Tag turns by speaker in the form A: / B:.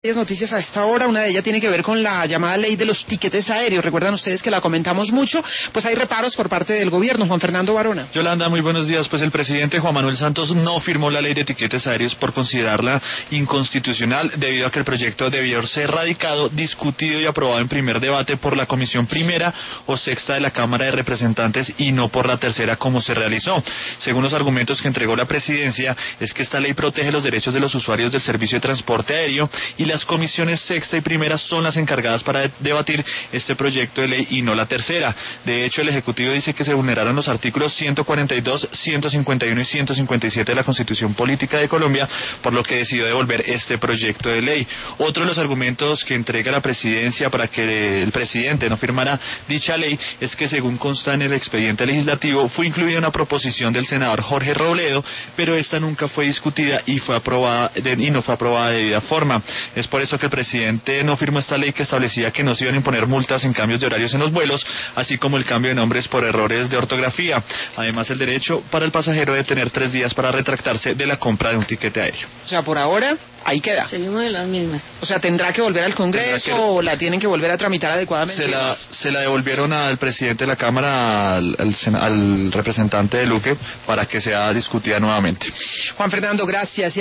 A: Noticias a esta hora, una de ellas tiene que ver con la llamada ley de los tiquetes aéreos. Recuerdan ustedes que la comentamos mucho, pues hay reparos por parte del gobierno. Juan Fernando Barona.
B: Yolanda, muy buenos días. Pues el presidente Juan Manuel Santos no firmó la ley de tiquetes aéreos por considerarla inconstitucional, debido a que el proyecto debió ser radicado, discutido y aprobado en primer debate por la Comisión Primera o Sexta de la Cámara de Representantes y no por la tercera como se realizó. Según los argumentos que entregó la presidencia, es que esta ley protege los derechos de los usuarios del servicio de transporte aéreo y las comisiones sexta y primera son las encargadas para debatir este proyecto de ley y no la tercera. De hecho, el Ejecutivo dice que se vulneraron los artículos 142, 151 y 157 de la Constitución Política de Colombia, por lo que decidió devolver este proyecto de ley. Otro de los argumentos que entrega la presidencia para que el presidente no firmara dicha ley es que, según consta en el expediente legislativo, fue incluida una proposición del senador Jorge Robledo, pero esta nunca fue discutida y no fue aprobada de debida forma. Es por eso que el presidente no firmó esta ley que establecía que no se iban a imponer multas en cambios de horarios en los vuelos, así como el cambio de nombres por errores de ortografía. Además, el derecho para el pasajero de tener 3 días para retractarse de la compra de un tiquete aéreo.
A: O sea, por ahora, ahí queda.
C: Seguimos de las mismas.
A: O sea, ¿tendrá que volver al Congreso o la tienen que volver a tramitar adecuadamente?
B: Se la devolvieron al presidente de la Cámara, al representante de Luque, para que sea discutida nuevamente.
A: Juan Fernando, gracias.